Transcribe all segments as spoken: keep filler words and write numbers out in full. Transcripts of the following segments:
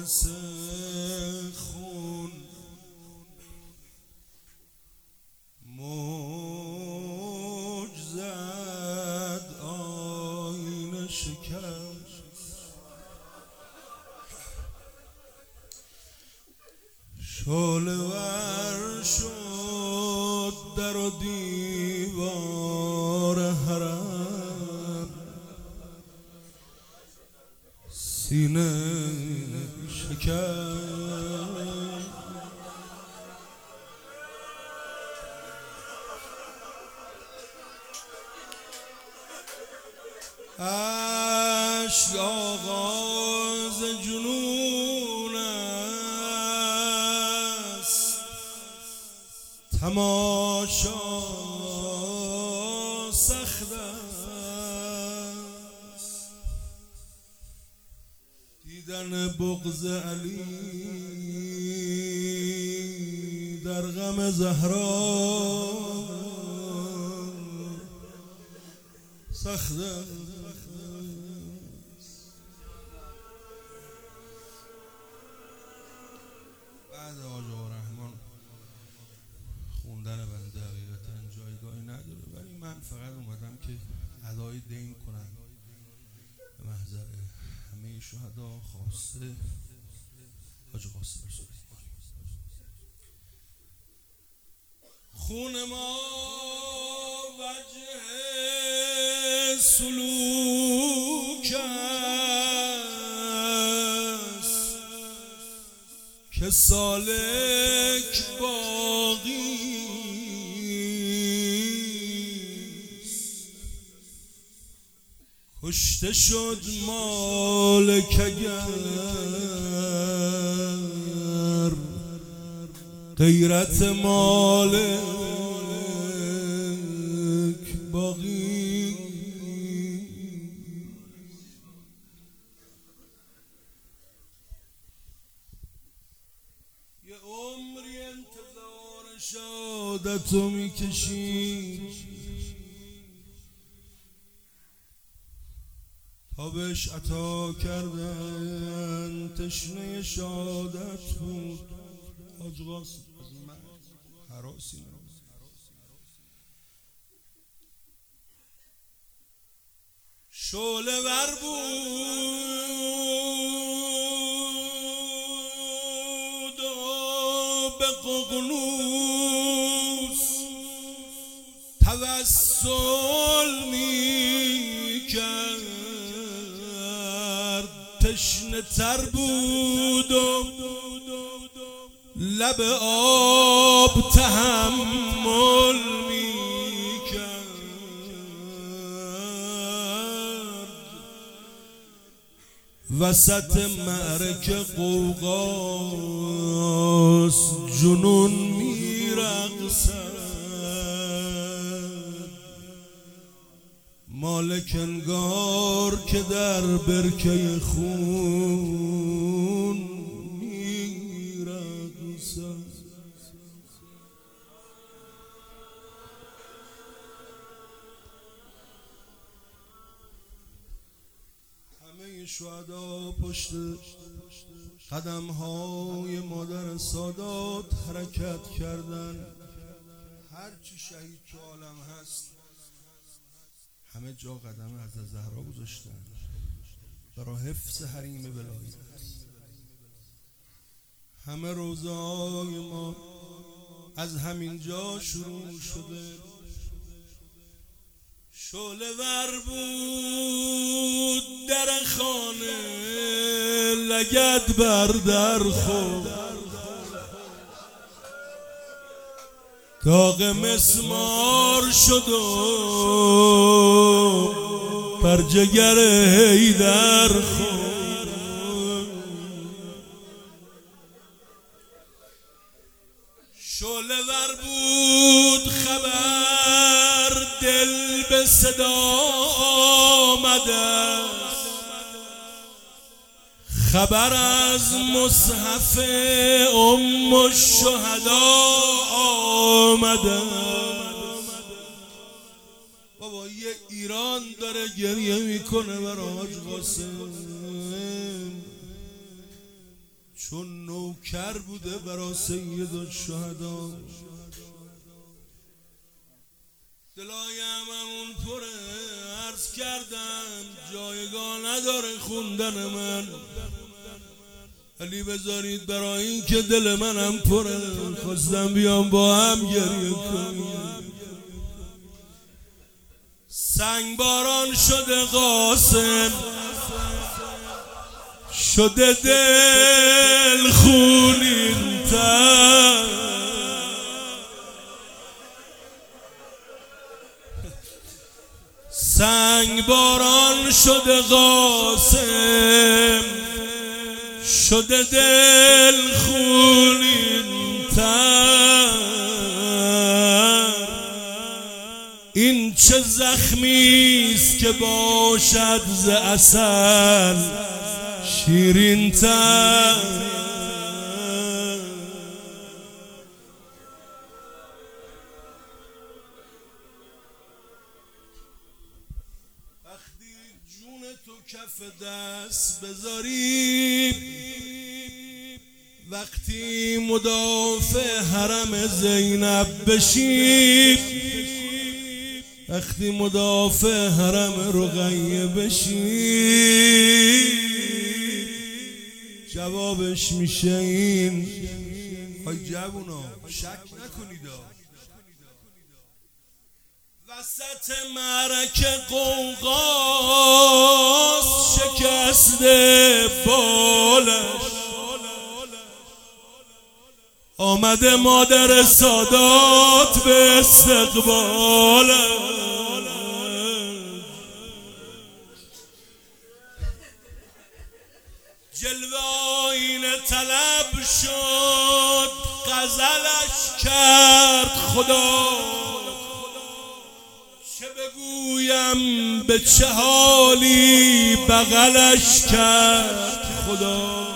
باعث خون موج زد آینه شکست، شعله ور شد در و دیوار حرم، سینه شکست. عشق آغاز جنون است، تماشا سخت است. دیدن بغض علی در غم زهرا سخت است. بعد آقا رحمان خوندن بنده حقیقتا جایگاهی نداره، ولی من فقط اومدم که ادای دین کنم به محضر همه شهدا، خواسته حاج قاسم رسولی. خون ما وجه سلوک است که سالک باقی است. کشته شد مالک اگر غیرت مالک باقی. یه عمری انتظار شهادتو میکشی تا بهش عطا کردن، تشنه شهادت بود. حاج قاسم از من حراسی نمید، شعله ور بود و به ققنوس توسل میکرد، تشنه تر بود و لب آب تحمل میکرد. وسط معرکه قوقاست، جنون میرقصد. مالک انگار که در برکه خون میرقصد. همه شهدا پشت قدم های مادر سادات حرکت کردن. هرچی شهید تو عالم هست همه جا قدم حضرت زهرا گذاشتن برای حفظ حریم ولایت. همه روزهای ما از همین جا شروع شده. شعله ور بود در خانه، لگد بر در خورد، داغ مسمار شد و بر جگر حیدر خورد. شعله ور بود خبر، دل به صدا آمده، خبر از مصحف ام الشهدا آمده. بابا یه ایران داره گریه میکنه برای حاج قاسم. چون نوکر بوده برا سید الشهدا. دلای هممون پره، عرض کردم جایگاه نداره خوندن من، ولی بذارید برای این که دل منم پره خواستم بیام با هم گریه کنیم. سنگ باران شده قاسم، شده دل خونین تر، سنگ باران شده قاسم، شده دل خونین تر. این چه زخمیست که باشد ز عسل شیرین تر. وقتی جون تو کف دست بذاری، وقتی مدافع حرم زینب بشی، وقتی مدافع حرم رقیه بشی، جوابش میشه این. های جوونا شک نکنید، وسط معرکه قوقاست شکسته بالش، آمده مادر سادات به استقبالش. جلوه آینه طلب شد غزلش کرد خدا، چه بگویم به چه حالی بغلش کرد خدا،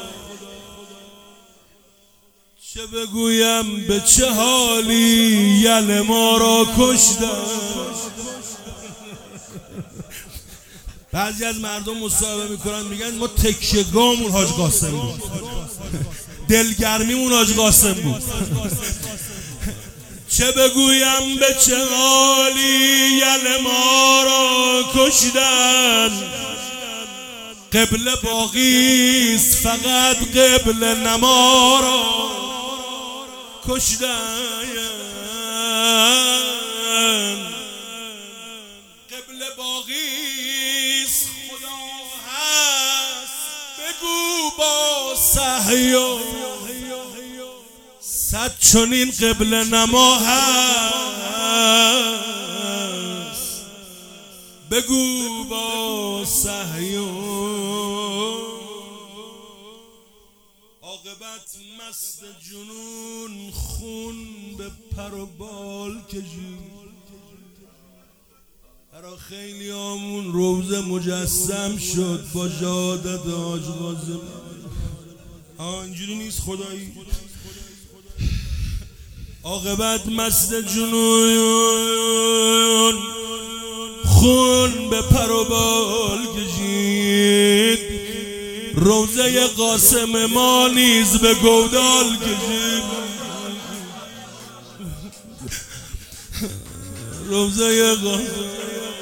چه بگویم به چه حالی یل ما را کشتن. بعضی از مردم مصاحبه میکنن میگن ما تکیه‌گاهمون حاج قاسم بود، دلگرمیمون حاج قاسم بود. چه بگویم به چه حالی یل ما را کشتن، قبله باقیست فقط قبله نما را کشتن. قبله باقیست خدا هست بگو با صحیح، صد چنین قبله نما هست بگو با صحیح. عاقبت مست جنون خون به پر و بال کشید. برا خیلی همون روزه مجسم شد با شهادت حاج قاسم. اینجوری نیست خدایی. عاقبت مست جنون خون به پر و بال کشید، روزه قاسم ما نیز به گودال کشید. روزه قاسم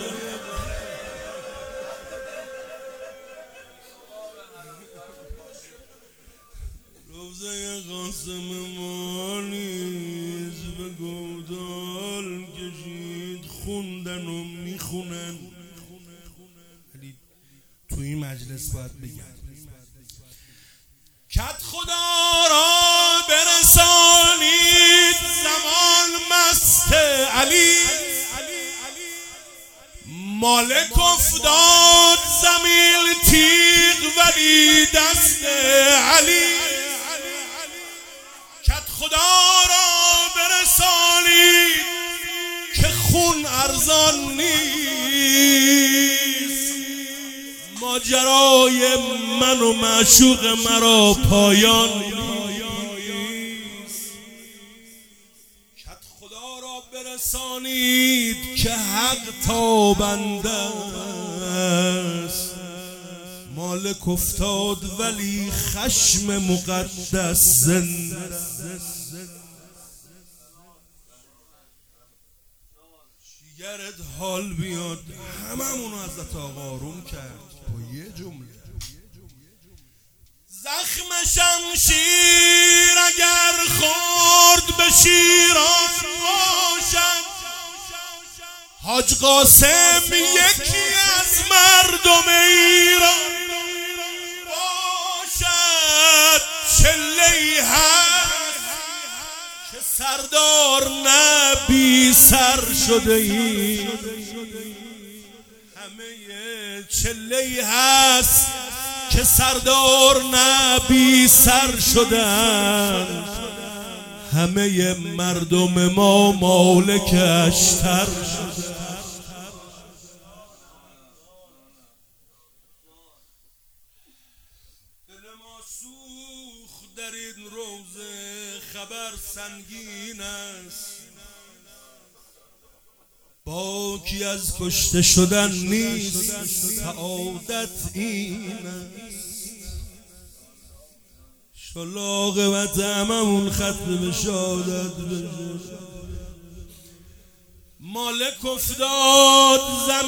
روزه قاسم ما نیز به گودال کشید. خوندن و میخونن، ولی تو این مجلس باید بگن کت خدا را برسانید زمان مست علی، مالک افتاد زمین تیغ ولی دست علی. کت خدا را برسانید که خون ارزان نیست، ماجرای من و معشوق مرا پایان نیست. کت خدا را برسانید که حق تابنده است، مالک افتاد ولی خشم مقدس زنده. جیگرت حال بیاد هممونو ازت آقا آروم کرد با یه جمله: زخم شمشیر اگر خورد به شیران باشد، حاج قاسم یکی از مردم ایران باشد. چله‌ای هست که سردار نبی سر شده ای، همه چله‌ای هست که سردار نبی سر شدن، همه مردم ما مالک اشتر شدن. دل ما سوخت در این روزه، خبر سنگین است، باکی از کشته شدن نیست، سعادت این است. شلاق و هممون ختم به شهادت بشه. مالک افتاد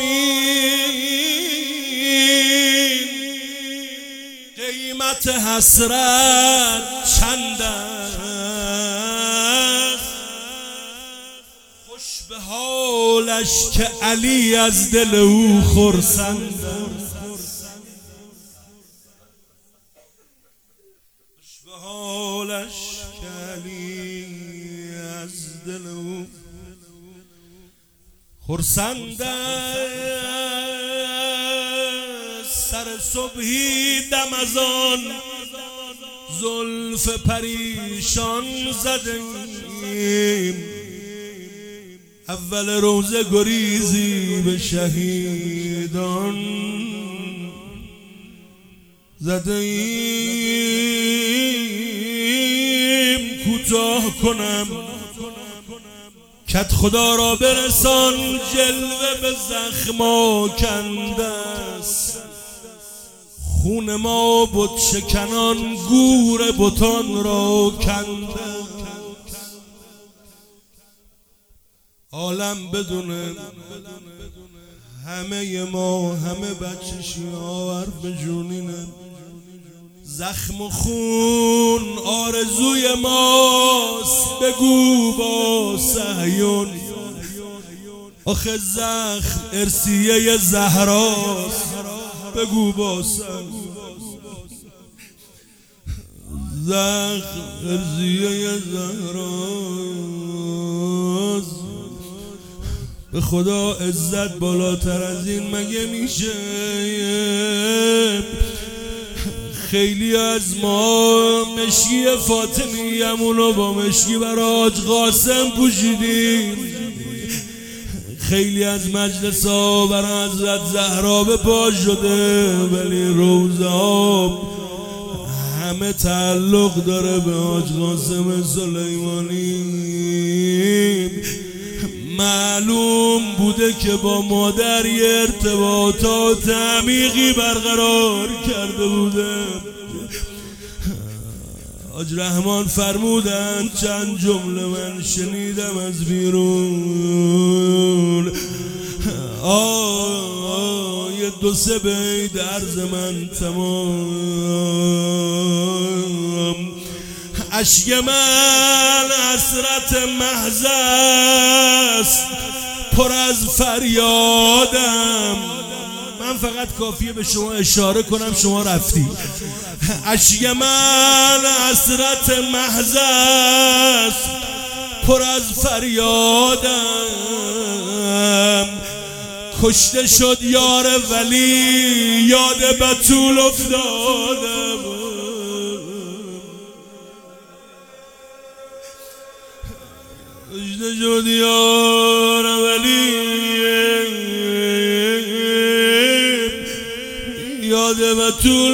زمین، قیمت حسرت چند است. خوش به حالش که علی از دل او خرسند است. حالش کلی از دل او خرسند است. سر صبحی دم از آن زلف پریشان زدیم، اول روزه گریزی به شهیدان زده ایم. کوتاه کنم کت خدا را برسان، جلوه به زخم آکنده است. خون ما بت شکنان گور بتان را کنده. عالم بدونه همه ما همه بچه شیعه به جونینه. زخم و خون آرزوی ماست، بگو با صهیون. آخه زخم ارسیه زهراست، بگو با صهیون. زخم ارسیه زهراست. به خدا عزت بالاتر از این مگه میشه؟ خیلی از ما مشکی فاطمیمونو با مشکی برای حاج قاسم پوشیدیم. خیلی از مجلس ها برای حضرت زهرا به پا شده، ولی روزه ها همه تعلق داره به حاج قاسم سلیمانی. معلوم بوده که با مادر یه ارتباطات عمیقی برقرار کرده بوده. حاج رحمان فرمودن چند جمله من شنیدم از بیرون. آه یه دو سه بیت عرض من تمام. اشک من حسرت محض است، پر از فریادم. من فقط کافیه به شما اشاره کنم شما رفتی. اشک من حسرت محض است، پر از فریادم. کشته شد یار ولی یاد بتول افتادم. کشته شد یار ولی یاد بتول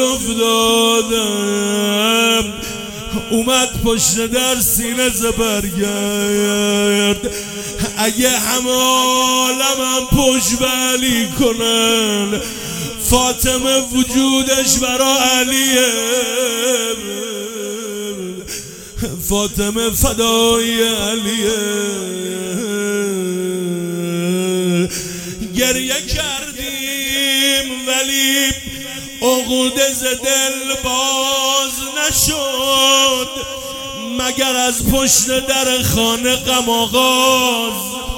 افتادم. اومد پشت در سینه زبرگرد. اگه همه عالمم پشت بلی کنن، فاطمه وجودش برا علیه، فاطمه فدای علیه. گریه کردیم ولی عقده ز دل باز نشد، مگر از پشت در خانه غم آغاز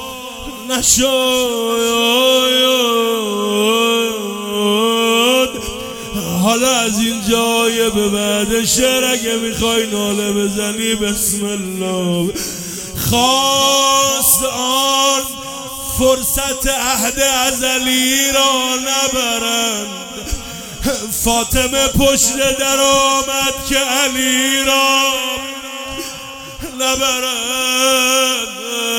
نشد. حالا از این جای به بعد شعر اگه میخوای ناله بزنی بسم الله. خواست آن فرصت عهد ازلی را نبرند، فاطمه پشت در آمد که علی را نبرند.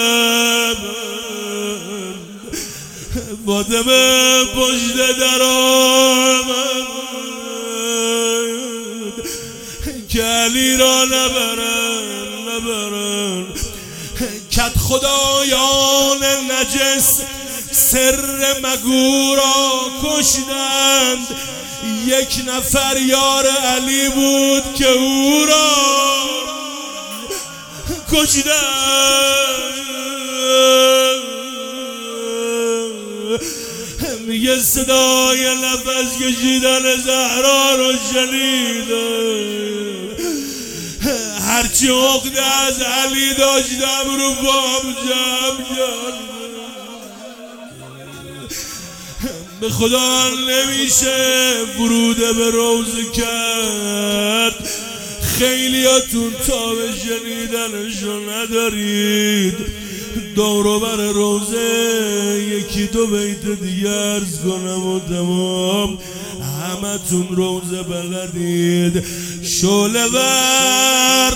فاطمه پشت در آمد که علی را نبرند نبرند. کت خدایان نجس سر مگو را کشتند، یک نفر یار علی بود که او را کشتند. میگه صدای نفس کشیدن زهرا رو شنیدم، هرچی عقده از علی داشتم رو بام جمع کردم. به خدا نمیشه ورود به روزه کرد، خیلیاتون تا به شنیدنشو ندارید. دورو بر روزه یکی دو بیت دیگه عرض کنم و تمام. همه تون روزه بلدید، شعله ور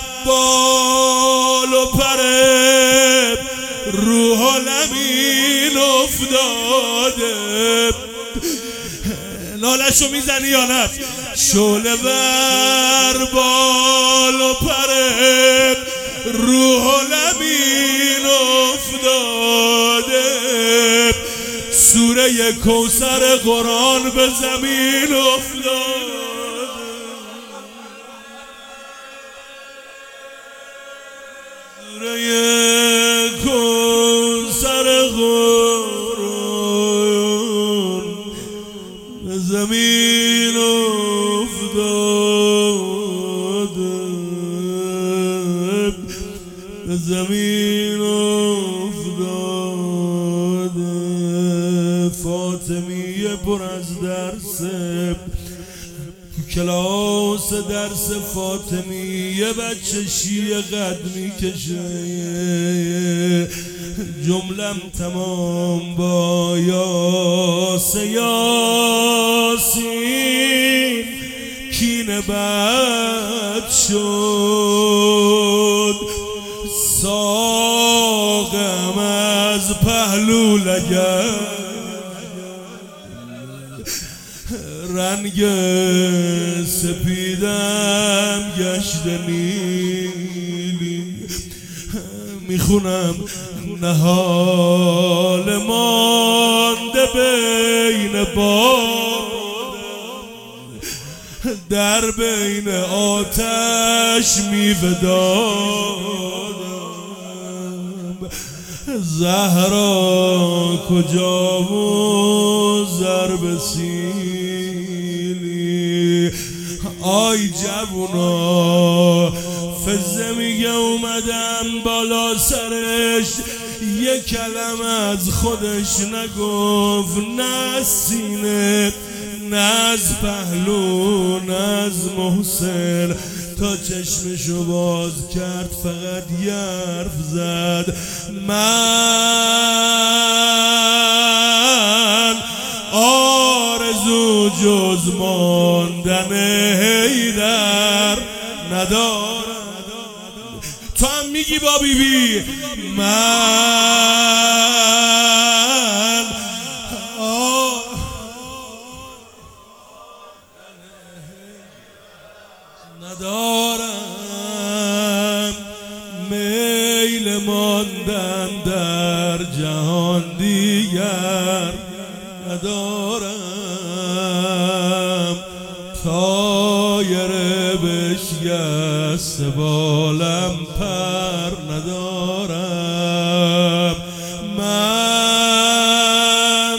بال و پره روح الامین افتاده. نالشو میزنی یا نه؟ شعله ور بال و پره روح الامین افتاده. سوره کوثر قرآن به زمین افتاده. سوره کوثر قرآن به زمین افتاده، به زمین افتاده. فاطمیه پر از درسه، کلاس درس فاطمیه بچه شیعه قد میکشه. جملم تمام با یاس یاسین کینه بد شد. ساقم از پهلو لگد، رنگ سپیدم گشت نیلی. میخونم نهال مانده بین باد، در بین آتش میوه دادم. زهرا کجا و ضرب سیلی. آی جوونا فزه میگه اومدم بالا سرش، یک کلمه از خودش نگفت، نه از سینه نه از پهلو نه از محسن. تا چشمشو باز کرد فقط یه حرف زد، من آرزو جز ماندن حیدر ندارم. تو هم میگی با بی بی من ندارم، میل ماندن در جهان دیگر ندارم. بشکست بالم پر ندارم. من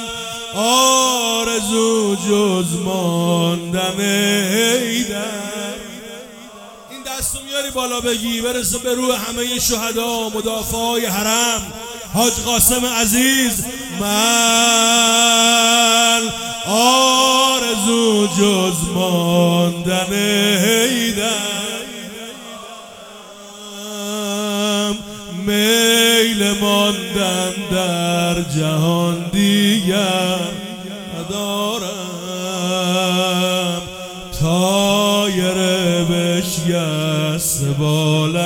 آرزو جز ماندن ایدر. این دستو میاری بالا بگی برسه به روح همه شهدا مدافعای حرم حاج قاسم عزیز. من آرزو جز ماندن ایدر، میل ماندن در جهان دیگر ندارم. تایر بشکست بالم